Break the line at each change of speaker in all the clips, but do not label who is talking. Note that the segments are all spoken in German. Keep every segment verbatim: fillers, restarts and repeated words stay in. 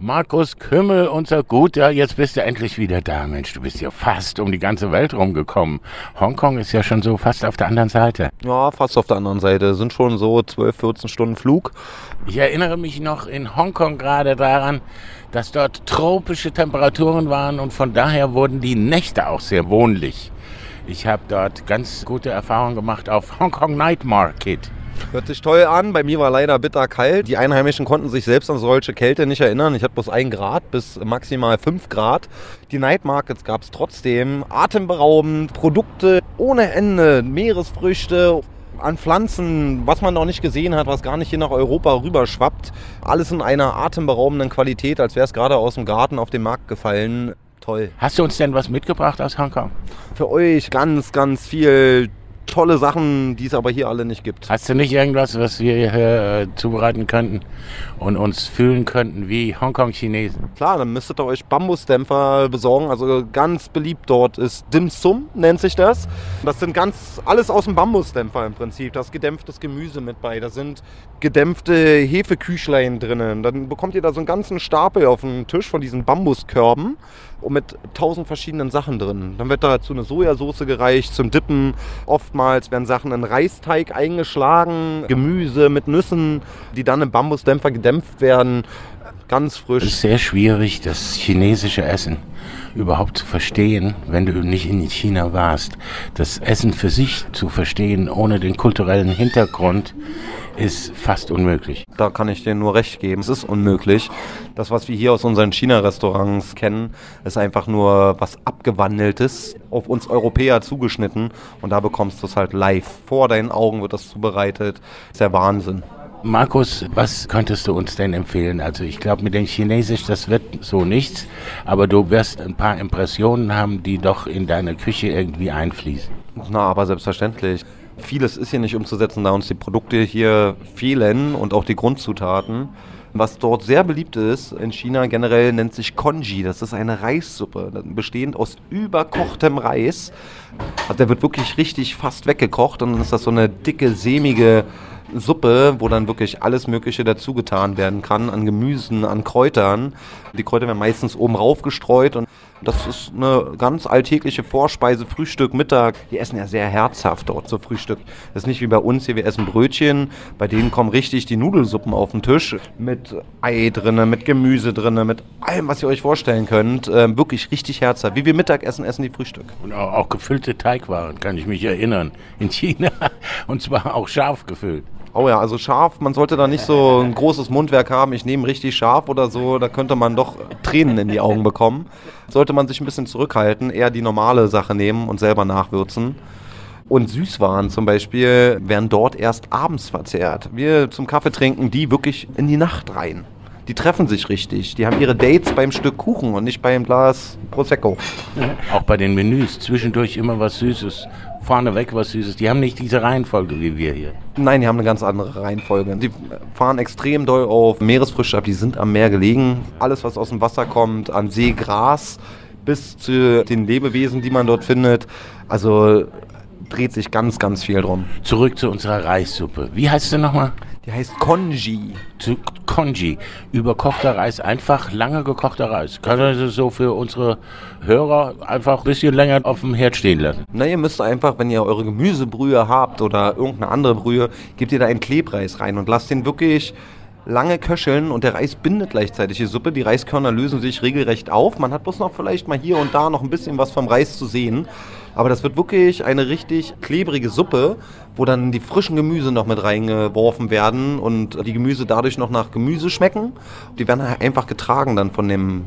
Markus Kümmel, unser Guter, jetzt bist du endlich wieder da. Mensch, du bist ja fast um die ganze Welt rumgekommen. Hongkong ist ja schon so fast auf der anderen Seite.
Ja, fast auf der anderen Seite. Sind schon so zwölf, vierzehn Stunden Flug.
Ich erinnere mich noch in Hongkong gerade daran, dass dort tropische Temperaturen waren und von daher wurden die Nächte auch sehr wohnlich. Ich habe dort ganz gute Erfahrungen gemacht auf Hongkong Night Market.
Hört sich toll an. Bei mir war leider bitter kalt. Die Einheimischen konnten sich selbst an solche Kälte nicht erinnern. Ich hatte bloß ein Grad bis maximal fünf Grad. Die Night Markets gab es trotzdem. Atemberaubend, Produkte ohne Ende, Meeresfrüchte an Pflanzen, was man noch nicht gesehen hat, was gar nicht hier nach Europa rüberschwappt. Alles in einer atemberaubenden Qualität, als wäre es gerade aus dem Garten auf den Markt gefallen. Toll.
Hast du uns denn was mitgebracht aus Hongkong?
Für euch ganz, ganz viel tolle Sachen, die es aber hier alle nicht gibt.
Hast du nicht irgendwas, was wir hier äh, zubereiten könnten und uns fühlen könnten wie Hongkong-Chinesen?
Klar, dann müsstet ihr euch Bambusdämpfer besorgen. Also ganz beliebt dort ist Dim Sum, nennt sich das. Das sind ganz alles aus dem Bambusdämpfer im Prinzip. Da ist gedämpftes Gemüse mit bei. Da sind gedämpfte Hefeküchlein drinnen. Dann bekommt ihr da so einen ganzen Stapel auf den Tisch von diesen Bambuskörben und mit tausend verschiedenen Sachen drin. Dann wird dazu eine Sojasauce gereicht zum Dippen. Oftmals werden Sachen in Reisteig eingeschlagen, Gemüse mit Nüssen, die dann im Bambusdämpfer gedämpft werden. Ganz frisch.
Es ist sehr schwierig, das chinesische Essen überhaupt zu verstehen, wenn du nicht in China warst. Das Essen für sich zu verstehen, ohne den kulturellen Hintergrund, ist fast unmöglich.
Da kann ich dir nur recht geben. Es ist unmöglich. Das, was wir hier aus unseren China-Restaurants kennen, ist einfach nur was Abgewandeltes, auf uns Europäer zugeschnitten. Und da bekommst du es halt live. Vor deinen Augen wird das zubereitet. Das ist der Wahnsinn.
Markus, was könntest du uns denn empfehlen? Also ich glaube, mit dem Chinesisch, das wird so nichts, aber du wirst ein paar Impressionen haben, die doch in deine Küche irgendwie einfließen.
Na, aber selbstverständlich. Vieles ist hier nicht umzusetzen, da uns die Produkte hier fehlen und auch die Grundzutaten. Was dort sehr beliebt ist in China generell, nennt sich Congee. Das ist eine Reissuppe, bestehend aus überkochtem Reis. Also der wird wirklich richtig fast weggekocht und dann ist das so eine dicke, sämige Suppe, wo dann wirklich alles Mögliche dazu getan werden kann, an Gemüsen, an Kräutern. Die Kräuter werden meistens oben rauf gestreut und das ist eine ganz alltägliche Vorspeise, Frühstück, Mittag. Die essen ja sehr herzhaft dort zu Frühstück. Das ist nicht wie bei uns hier, wir essen Brötchen. Bei denen kommen richtig die Nudelsuppen auf den Tisch mit Ei drin, mit Gemüse drin, mit allem, was ihr euch vorstellen könnt. Ähm, wirklich richtig herzhaft. Wie wir Mittagessen, essen die Frühstück.
Und auch, auch gefüllte Teigwaren, kann ich mich erinnern, in China. Und zwar auch scharf gefüllt.
Oh ja, also scharf, man sollte da nicht so ein großes Mundwerk haben, ich nehme richtig scharf oder so, da könnte man doch Tränen in die Augen bekommen. Sollte man sich ein bisschen zurückhalten, eher die normale Sache nehmen und selber nachwürzen. Und Süßwaren zum Beispiel werden dort erst abends verzehrt. Wir zum Kaffee trinken die wirklich in die Nacht rein. Die treffen sich richtig, die haben ihre Dates beim Stück Kuchen und nicht beim Glas Prosecco.
Auch bei den Menüs, zwischendurch immer was Süßes. Vorneweg was Süßes. Die haben nicht diese Reihenfolge wie wir hier.
Nein, die haben eine ganz andere Reihenfolge. Die fahren extrem doll auf Meeresfrüchte ab. Die sind am Meer gelegen. Alles, was aus dem Wasser kommt, an Seegras bis zu den Lebewesen, die man dort findet. Also dreht sich ganz, ganz viel drum.
Zurück zu unserer Reissuppe. Wie heißt sie nochmal?
Die heißt Congee.
Zu Congee. Überkochter Reis, einfach lange gekochter Reis. Kann man das so für unsere Hörer einfach ein bisschen länger auf dem Herd stehen lassen?
Na, ihr müsst einfach, wenn ihr eure Gemüsebrühe habt oder irgendeine andere Brühe, gebt ihr da einen Klebreis rein und lasst den wirklich lange köcheln und der Reis bindet gleichzeitig die Suppe. Die Reiskörner lösen sich regelrecht auf. Man hat bloß noch vielleicht mal hier und da noch ein bisschen was vom Reis zu sehen. Aber das wird wirklich eine richtig klebrige Suppe, wo dann die frischen Gemüse noch mit reingeworfen werden und die Gemüse dadurch noch nach Gemüse schmecken. Die werden einfach getragen dann von dem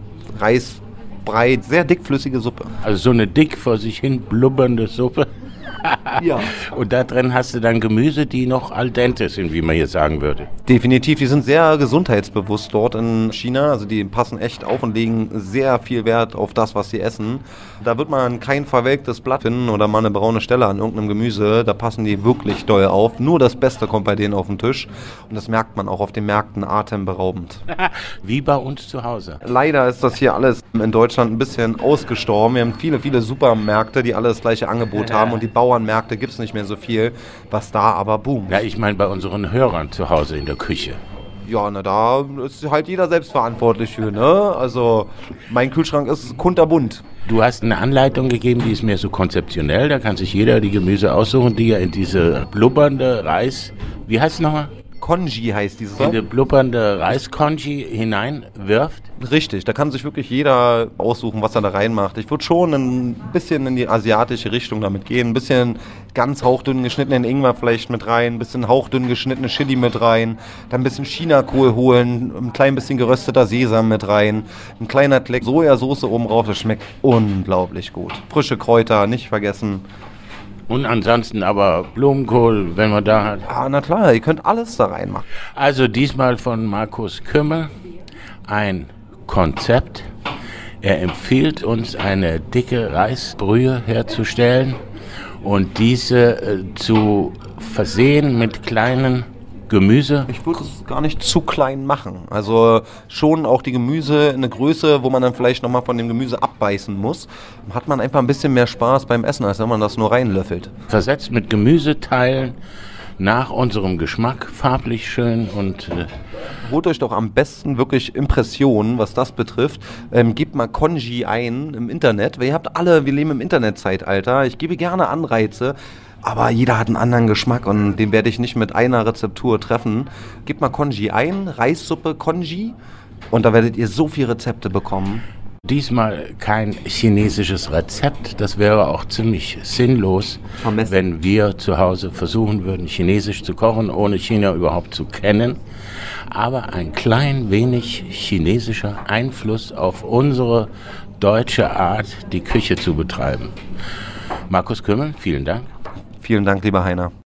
Reisbrei. Sehr dickflüssige Suppe.
Also so eine dick vor sich hin blubbernde Suppe.
Ja.
Und da drin hast du dann Gemüse, die noch al dente sind, wie man hier sagen würde.
Definitiv, die sind sehr gesundheitsbewusst dort in China. Also die passen echt auf und legen sehr viel Wert auf das, was sie essen. Da wird man kein verwelktes Blatt finden oder mal eine braune Stelle an irgendeinem Gemüse. Da passen die wirklich doll auf. Nur das Beste kommt bei denen auf den Tisch. Und das merkt man auch auf den Märkten atemberaubend.
Wie bei uns zu Hause.
Leider ist das hier alles in Deutschland ein bisschen ausgestorben. Wir haben viele, viele Supermärkte, die alle das gleiche Angebot haben. Und die Bauernmärkte gibt es nicht mehr so viel. Was da aber boomt.
Ja, ich meine bei unseren Hörern zu Hause in der Küche.
Ja, na da ist halt jeder selbst verantwortlich für, ne? Also mein Kühlschrank ist kunterbunt.
Du hast eine Anleitung gegeben, die ist mehr so konzeptionell. Da kann sich jeder die Gemüse aussuchen, die er in diese blubbernde Reis... Wie heißt es nochmal?
Congee heißt dieses.
In die blubbernde Reis-Congee hineinwirft.
Richtig, da kann sich wirklich jeder aussuchen, was er da reinmacht. Ich würde schon ein bisschen in die asiatische Richtung damit gehen. Ein bisschen ganz hauchdünn geschnittenen Ingwer vielleicht mit rein, ein bisschen hauchdünn geschnittene Chili mit rein, dann ein bisschen Chinakohl holen, ein klein bisschen gerösteter Sesam mit rein, ein kleiner Fleck Sojasauce oben drauf, das schmeckt unglaublich gut. Frische Kräuter, nicht vergessen.
Und ansonsten aber Blumenkohl, wenn man da hat.
Ah, na klar, ihr könnt alles da reinmachen.
Also diesmal von Markus Kümmel ein Konzept. Er empfiehlt uns, eine dicke Reisbrühe herzustellen und diese äh, zu versehen mit kleinen Gemüse.
Ich würde es gar nicht zu klein machen. Also schon auch die Gemüse in eine Größe, wo man dann vielleicht nochmal von dem Gemüse abbeißen muss. Hat man einfach ein bisschen mehr Spaß beim Essen, als wenn man das nur reinlöffelt.
Versetzt mit Gemüseteilen nach unserem Geschmack, farblich schön und... Äh
Holt euch doch am besten wirklich Impressionen, was das betrifft. Ähm, gebt mal Congee ein im Internet, weil ihr habt alle, wir leben im Internetzeitalter. Ich gebe gerne Anreize. Aber jeder hat einen anderen Geschmack und den werde ich nicht mit einer Rezeptur treffen. Gebt mal Congee ein, Reissuppe Congee und da werdet ihr so viele Rezepte bekommen.
Diesmal kein chinesisches Rezept, das wäre auch ziemlich sinnlos,
Vermessen.
Wenn wir zu Hause versuchen würden, chinesisch zu kochen, ohne China überhaupt zu kennen. Aber ein klein wenig chinesischer Einfluss auf unsere deutsche Art, die Küche zu betreiben. Markus Kümmel, vielen Dank.
Vielen Dank, lieber Heiner.